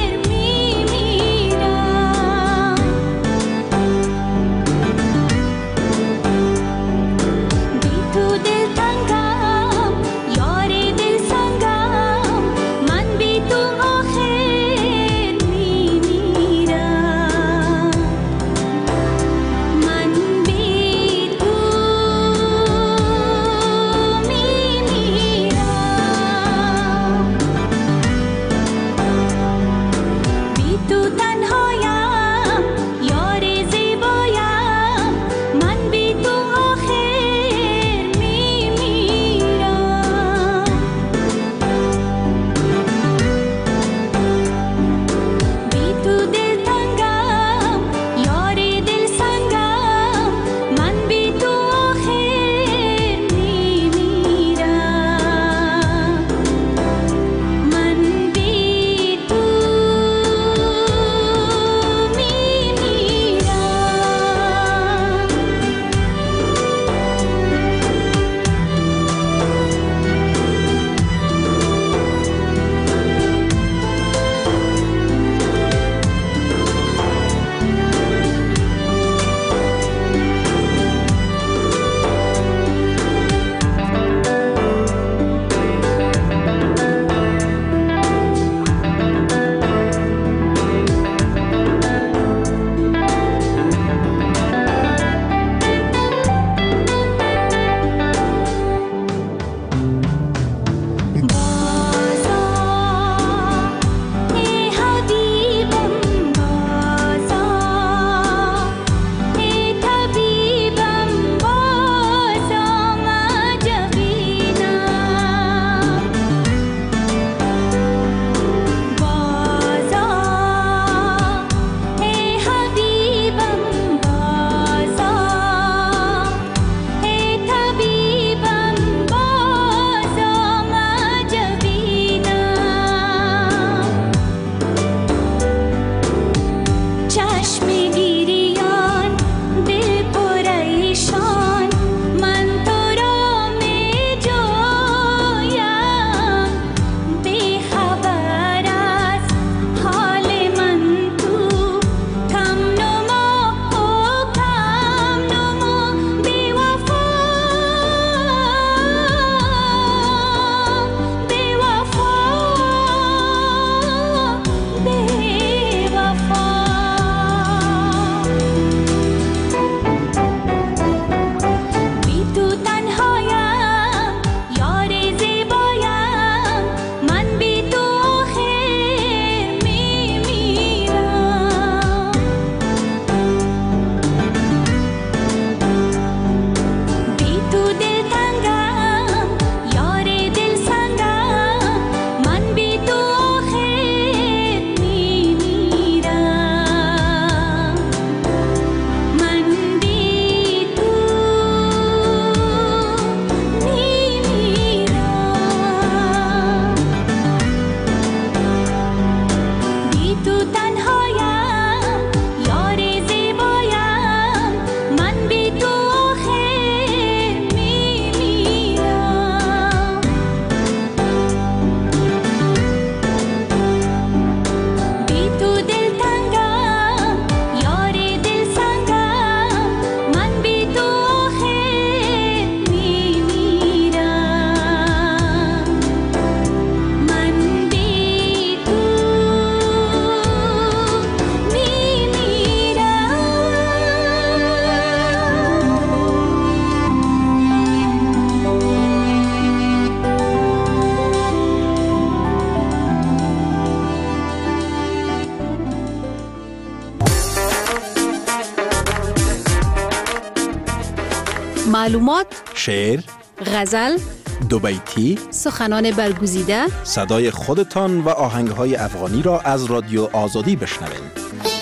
معلومات، شعر، غزل، دو بیتی، سخنان برگزیده، صدای خودتان و آهنگهای افغانی را از رادیو آزادی بشنوید.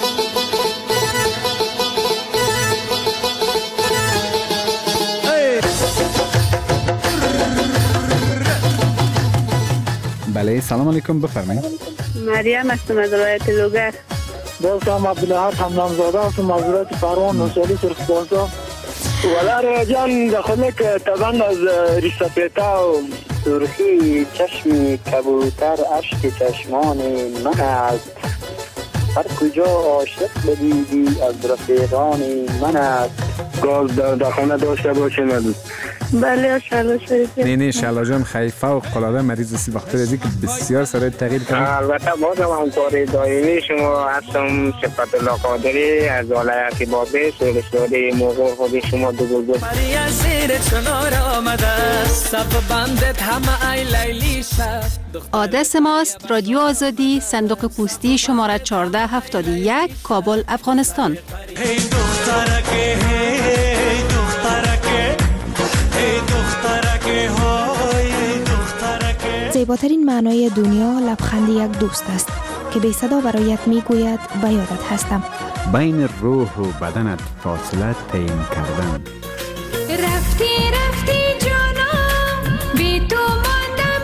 بله، سلام علیکم، بفرمایید. مریم هستم از ولایت لوگر. دوستم عبدالحق حمدامزاده هستم از ولایت پروان نوشالی سرخبازا. ولر جان داخل که طبعا از ریسپیتا و سرخی چشم کبوتر اشک چشمان من است. هر کجا عاشق بدیدی از رفیقان من است. گاز در خانه داشته باشیم از بله شلا شریفی. نه نه شلا جان خیلی فوق العاده مریض است وقتی رزی که بسیار سرای تغییر کرد. البته بازم همکار دائمی شما هستم. صفت الله قادری از ولایت بابی سولسوری موقع خود شما دو گل مریا زیر چنار آمده سب بندت همه ای لیلی شد. آدرس ماست رادیو آزادی، صندوق پستی شماره چهارده هفتاد و یک، کابل، افغانستان. هی دخترکه هی دخترکه هی دخترکه های دخترکه. زیباترین معنای دنیا لبخند یک دوست است که بی صدا برایت میگوید به یادت هستم. بین روح و بدنت فاصله تعیین کردن. رفتی رفتی جانم بی تو ماندم.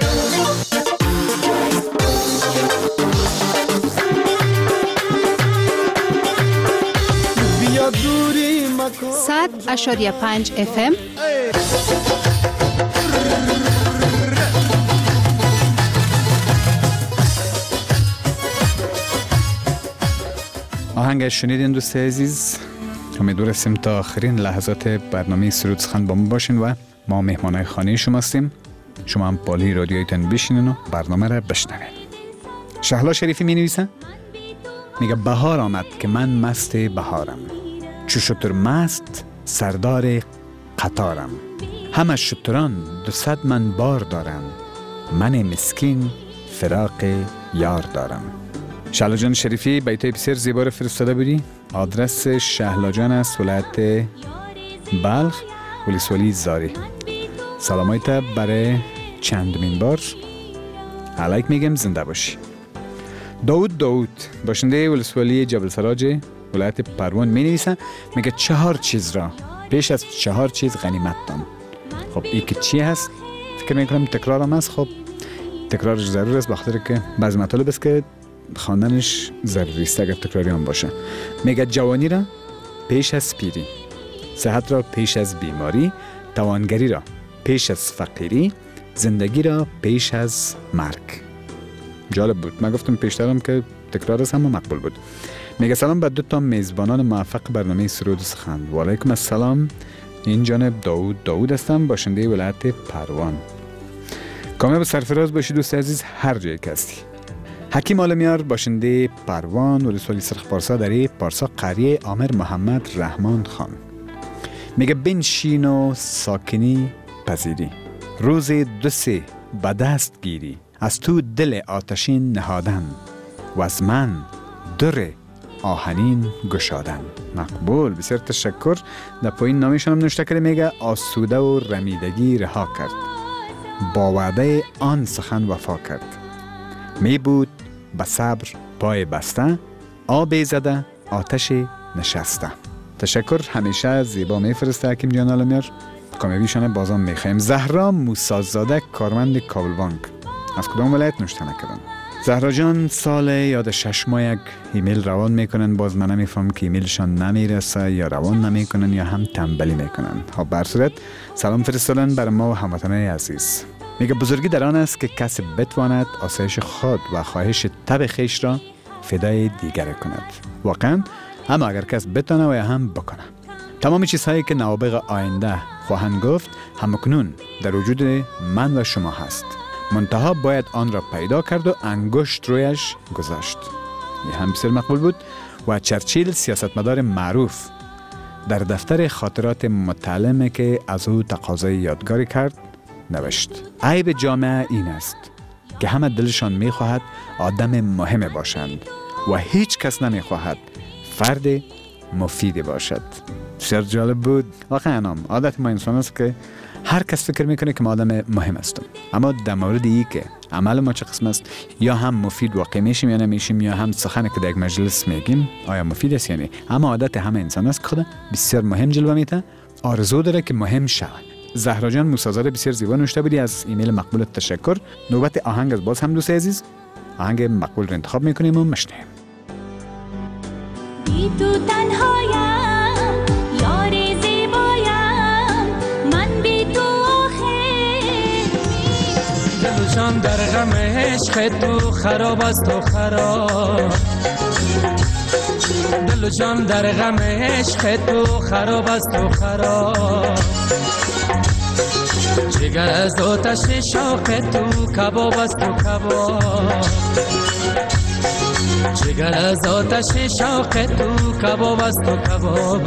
بیا دوری مکن. صد اشاریه پنج اف ام. آهنگ شنیدین دوست عزیز. امیدوار هستیم تا آخرین لحظات برنامه سرود سخن با ما باشین و ما مهمانای خانه شما هستیم. شما هم بالای رادیویتون بشینین و برنامه را بشنوین. شهلا شریفی می نویسه میگه بهار آمد که من مست بهارم، چو شتر مست سردار قطارم، همه شتران دو صد من بار دارم، من مسکین فراق یار دارم. شهلا جان شریفی بیتای بسیار زیبا فرستاده بودی. آدرس شهلا جان است ولایت بلخ، ولسوالی زاری. سلامایت برای چندمین بار علیک میگم، زنده باشی. داود داود باشنده ولسوالی جبل سراج ولایت پروان می نویسه میگه چهار چیز را پیش از چهار چیز غنیمت دان. خب این که چی هست؟ فکر میکنم تکرار هم هست. خب تکرارش ضرور است بخاطر که بعض مطالب است که خواندنش ضروری است اگر تکراری هم باشه. میگه جوانی را پیش از پیری، صحت را پیش از بیماری، توانگری را پیش از فقیری، زندگی را پیش از مرگ. جالب بود. من گفتم پیشترم که تکرار است، هم مقبول بود. میگه سلام به دو تا میزبانان موفق برنامه سرود و سخن. و علیکم السلام. این جانب داود داود هستم، باشنده ولایت پروان. کامیاب سرفراز باشی دوست عزیز هر جایی که هستی. حکیم آلمیار باشنده پروان ولسوالی سرخ پارسا دری پارسا قریه عامر محمد رحمان خان. میگه بنشین و ساکنی پذیری، روز دو سه به دست گیری، از تو دل آتشین نهادن و از من در آهنین گشادن. مقبول، بسیار تشکر. در پایین نامشان هم نوشته کرده میگه آسوده و رمیدگی رها کرد، با وعده آن سخن وفا کرد، می بود به صبر پای بسته، آب زده آتش نشسته. تشکر. همیشه زیبا میفرسته حکیم جان آلمیار. کامیابیشانه بازم میخوایم. زهرا موسازاده کارمند کابل بانک. از کدام ولایت نوشته نکردن؟ زهرا جان سال یاد شش ماه یک ایمیل روان میکنن، باز من نمیفهم که ایمیلشان نمیرسه یا روان نمیکنن یا هم تنبلی میکنن. ها بر صورت سلام فرستادن بر ما و هموطنان عزیز. میگه بزرگی در آن است که کسی بتواند آسایش خود و خواهش طبع خویش را فدای دیگر کند. واقعا اما اگر کس بتونه و یا هم بکنه. تمام چیزهایی که نوابغ آینده خواهند گفت همکنون در وجود من و شما هست. منتها باید آن را پیدا کرد و انگشت رویش گذاشت. این هم بسیار مقبول بود. و چرچیل سیاستمدار معروف در دفتر خاطرات متعلمه که از او تقاضای یادگاری کرد نوشت: عیب جامعه این است که همه دلشان میخواهد آدم مهم باشند و هیچ کس نمیخواهد فرد مفید باشد. بسیار جالب بود. واقعا هم عادت ما انسان است که هر کس فکر میکنه که ما آدم مهم هستم، اما در مورد ای که عمل ما چه قسم است، یا هم مفید واقع میشیم یا نمیشیم، یا هم سخنی که در یک مجلس میگیم آیا مفید است یا نه. اما عادت همه انسان است که خود بسیار مهم جلوه میده، آرزو داره که مهم شود. زهرا جان موسیزار بسیار زیبا نوشته بودی، از ایمیل مقبولت تشکر. نوبت آهنگ از باز هم دوست عزیز آهنگ مقبول رو انتخاب میکنیم و مشنویم. بی تو تنهایم یار زیبایم، من بی تو آخر دل و جان در غم عشق تو خراب است و خراب، دل و جان در غم عشق تو خراب است و خراب، جگر از آتش شوق تو کباب است و کباب، جگر از آتش شوق تو کباب است و کباب.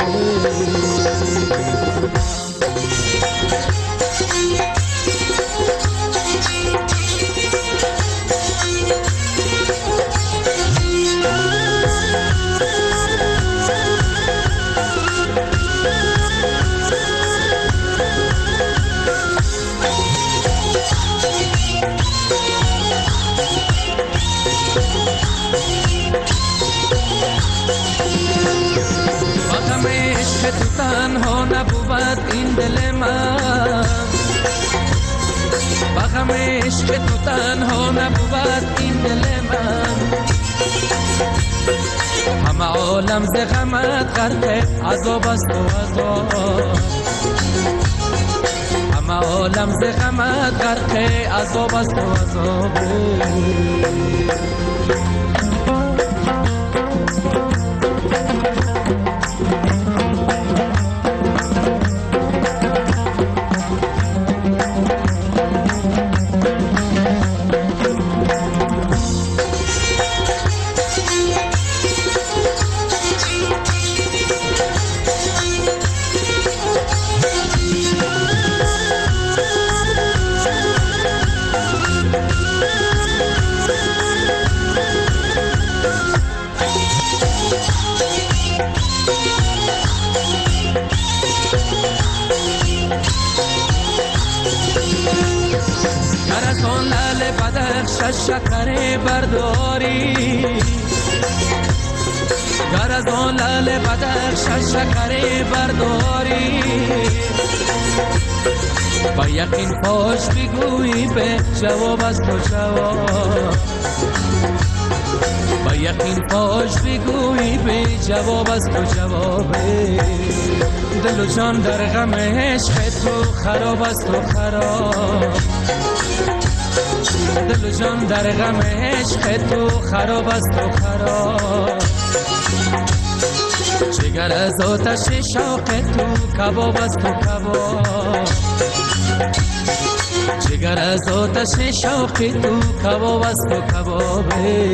که تو تنها نبود این دل من، بغم عشق تو تنها نبود این دل من، همه عالم ز غمت غرق عذاب است و عذاب، همه عالم ز غمت غرق عذاب است و عذاب. شکر برداری گر از آن لعل بدخش شکر برداری، با یقین پاش بگویی به جواب از تو جواب، با یقین پاش بگویی به جواب از تو جواب. دل و جان در غم عشق تو خراب است و خراب، دل و جان در غم عشق تو خراب است و خراب، جگر از آتش شوق تو کباب است و کباب، جگر از آتش شوق تو کباب است و کباب.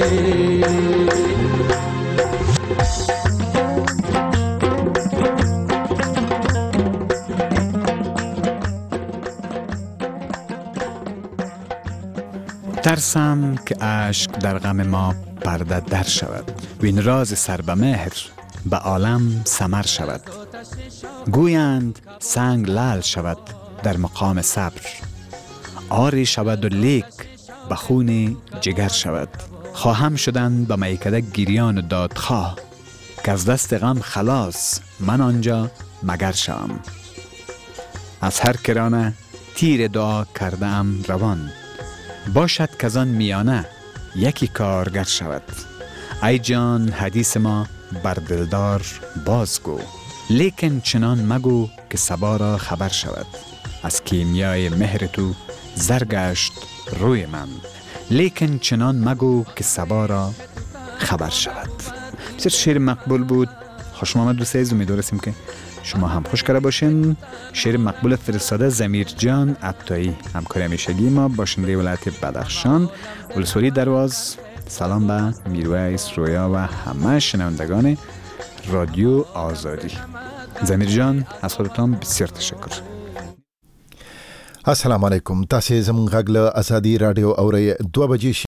ترسم که اشک در غم ما پرده در شود، وین راز سر به مهر به عالم سمر شود، گویند سنگ لعل شود در مقام صبر، آری شود و لیک به خون جگر شود، خواهم شدن به میکده گریان و دادخواه، که از دست غم خلاص من آنجا مگر شوم، از هر کرانه تیر دعا کرده ام روان، باشد که از آن میانه یکی کارگر شود، ای جان حدیث ما بر دلدار بازگو، لیکن چنان مگو که صبا را خبر شود، از کیمیای مهر تو زرگشت روی من، لیکن چنان مگو که صبا را خبر شود. بسیار شعر مقبول بود. خوش آمد دوست عزیز، امیدوارم که شما هم خوش کرده باشین. شعر مقبول فرستاده زمیر جان عطایی، همکار همیشگی ما، باشنده ولایت بدخشان، ولسوالی درواز. سلام به میرویس، رویا و همه شنوندگان رادیو آزادی. زمیر جان از خودتان بسیار تشکر. السلام علیکم. تاسو زموږ غږ له ازادي رادیو اورئ. دوه بجې